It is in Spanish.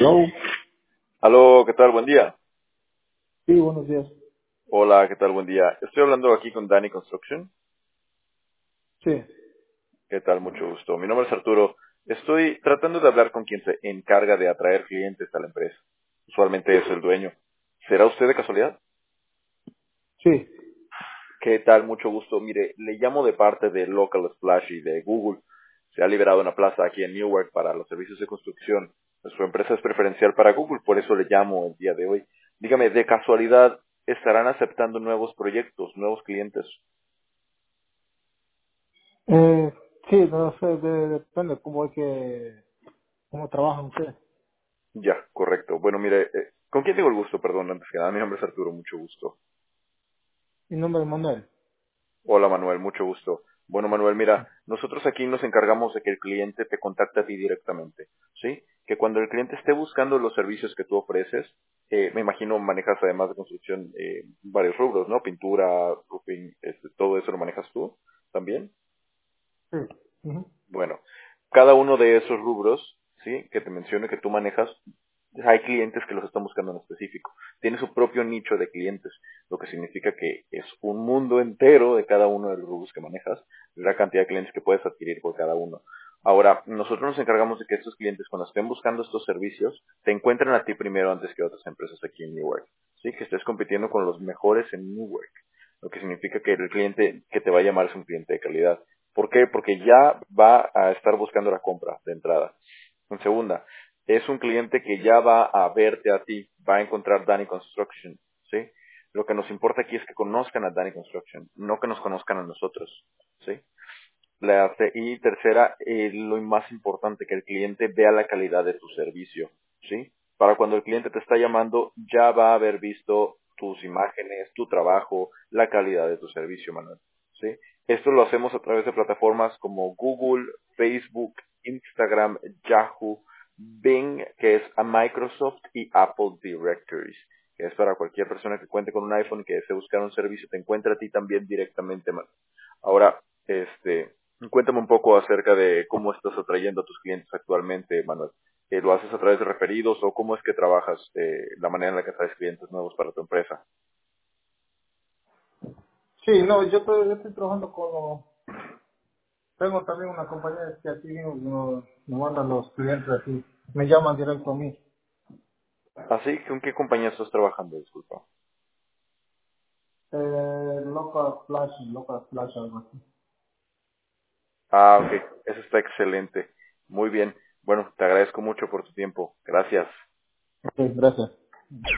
Hello. Aló, ¿qué tal? Buen día. Sí, buenos días. Hola, ¿qué tal? Buen día. Estoy hablando aquí con Dani Construction. Sí. ¿Qué tal? Mucho gusto. Mi nombre es Arturo. Estoy tratando de hablar con quien se encarga de atraer clientes a la empresa. Usualmente es el dueño. ¿Será usted de casualidad? Sí. ¿Qué tal? Mucho gusto. Mire, le llamo de parte de Local Splash y de Google. Se ha liberado una plaza aquí en Newark para los servicios de construcción. Su empresa es preferencial para Google, por eso le llamo el día de hoy. Dígame, de casualidad, ¿estarán aceptando nuevos proyectos, nuevos clientes? Eh, sí, no sé, depende cómo trabajan ustedes. Ya, correcto. Bueno, mire, ¿con quién tengo el gusto? Perdón, antes que nada, mi nombre es Arturo, mucho gusto. Mi nombre es Manuel. Hola Manuel, mucho gusto. Bueno Manuel, mira, nosotros aquí nos encargamos de que el cliente te contacte a ti directamente, ¿sí? Que cuando el cliente esté buscando los servicios que tú ofreces, me imagino manejas además de construcción varios rubros, ¿no? Pintura, roofing, todo eso lo manejas tú también. Sí. Ujú. Bueno, cada uno de esos rubros, ¿sí? Que te menciono que tú manejas, hay clientes que los están buscando en específico. Tiene su propio nicho de clientes, lo que significa que es un mundo entero de cada uno de los rubros que manejas, la cantidad de clientes que puedes adquirir por cada uno. Ahora, nosotros nos encargamos de que estos clientes, cuando estén buscando estos servicios, te encuentren a ti primero antes que otras empresas aquí en Newark. ¿Sí? Que estés compitiendo con los mejores en Newark. Lo que significa que el cliente que te va a llamar es un cliente de calidad. ¿Por qué? Porque ya va a estar buscando la compra de entrada. En segunda, es un cliente que ya va a verte a ti, va a encontrar Danny Construction, ¿sí? Lo que nos importa aquí es que conozcan a Danny Construction, no que nos conozcan a nosotros, ¿sí? Y tercera, lo más importante, que el cliente vea la calidad de tu servicio, ¿sí? Para cuando el cliente te está llamando, ya va a haber visto tus imágenes, tu trabajo, la calidad de tu servicio, Manuel, ¿sí? Esto lo hacemos a través de plataformas como Google, Facebook, Instagram, Yahoo, Bing, que es a Microsoft, y Apple Directories, que es para cualquier persona que cuente con un iPhone y que desee buscar un servicio, te encuentra a ti también directamente, Manuel. Ahora, cuéntame un poco acerca de cómo estás atrayendo a tus clientes actualmente, Manuel. ¿Lo haces a través de referidos o cómo es que trabajas la manera en la que traes clientes nuevos para tu empresa? Sí, no, yo estoy trabajando tengo también una compañía que aquí nos mandan los clientes aquí. Me llaman directo a mí. Así, ¿con qué compañía estás trabajando? Disculpa. Local Flash, algo así. Ah, ok. Eso está excelente. Muy bien. Bueno, te agradezco mucho por tu tiempo. Gracias. Ok, gracias.